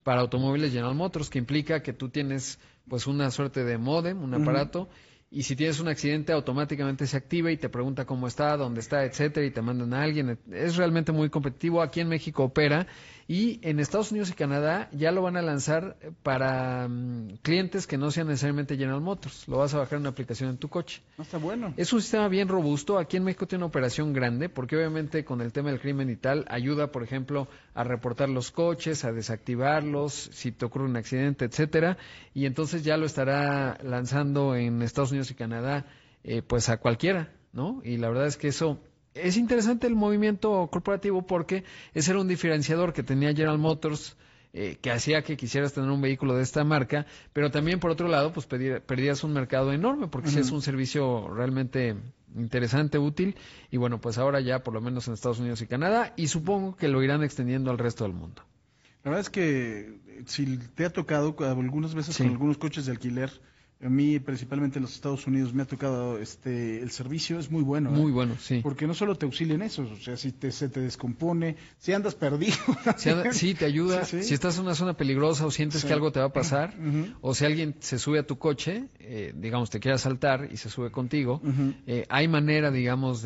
para automóviles General Motors, que implica que tú tienes pues una suerte de módem, un aparato, y si tienes un accidente automáticamente se activa y te pregunta cómo está, dónde está, etcétera, y te mandan a alguien. Es realmente muy competitivo. Aquí en México opera y en Estados Unidos y Canadá ya lo van a lanzar para clientes que no sean necesariamente General Motors. Lo vas a bajar en una aplicación en tu coche. No, está bueno. Es un sistema bien robusto. Aquí en México tiene una operación grande porque obviamente con el tema del crimen y tal ayuda, por ejemplo, a reportar los coches, a desactivarlos, si te ocurre un accidente, etcétera. Y entonces ya lo estará lanzando en Estados Unidos y Canadá, pues a cualquiera, ¿no? Y la verdad es que eso es interesante el movimiento corporativo porque ese era un diferenciador que tenía General Motors, que hacía que quisieras tener un vehículo de esta marca, pero también por otro lado, pues perdías un mercado enorme, porque si es un servicio realmente interesante, útil, y bueno, pues ahora ya por lo menos en Estados Unidos y Canadá, y supongo que lo irán extendiendo al resto del mundo. La verdad es que si te ha tocado algunas veces Sí. con algunos coches de alquiler, a mí principalmente en los Estados Unidos me ha tocado el servicio es muy bueno, Muy bueno, sí. porque no solo te auxilia en eso, o sea, si se te descompone, si andas perdido, Sí, te ayuda. Sí, sí. Si estás en una zona peligrosa o sientes Sí. que algo te va a pasar, Ujú. o si alguien se sube a tu coche, digamos, te quiere asaltar y se sube contigo, Ujú. hay manera, digamos,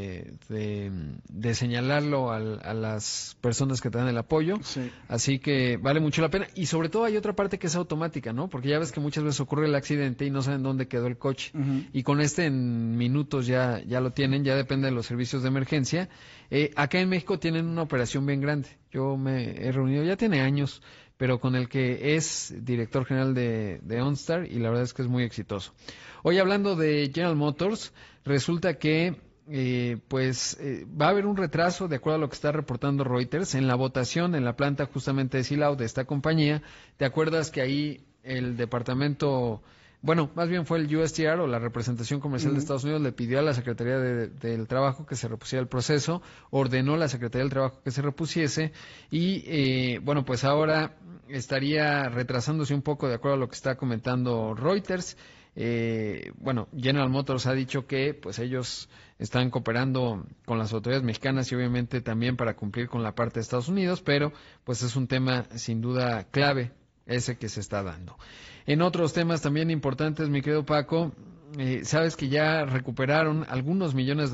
de señalarlo a las personas que te dan el apoyo. Sí. Así que vale mucho la pena. Y sobre todo hay otra parte que es automática, ¿no? Porque ya ves que muchas veces ocurre el accidente y no saben dónde quedó el coche. Ujú. Y con en minutos ya lo tienen, ya depende de los servicios de emergencia. Acá en México tienen una operación bien grande. Yo me he reunido, ya tiene años, pero con el que es director general de OnStar y la verdad es que es muy exitoso. Hoy hablando de General Motors, resulta que va a haber un retraso, de acuerdo a lo que está reportando Reuters, en la votación en la planta justamente de Silao de esta compañía. ¿Te acuerdas que ahí el departamento... Bueno, más bien fue el USTR o la representación comercial de Estados Unidos le pidió a la Secretaría del Trabajo que se repusiera el proceso, ordenó a la Secretaría del Trabajo que se repusiese y bueno, pues ahora estaría retrasándose un poco de acuerdo a lo que está comentando Reuters. Bueno, General Motors ha dicho que pues ellos están cooperando con las autoridades mexicanas y obviamente también para cumplir con la parte de Estados Unidos, pero pues es un tema sin duda clave ese que se está dando. En otros temas también importantes, mi querido Paco, sabes que ya recuperaron algunos millones de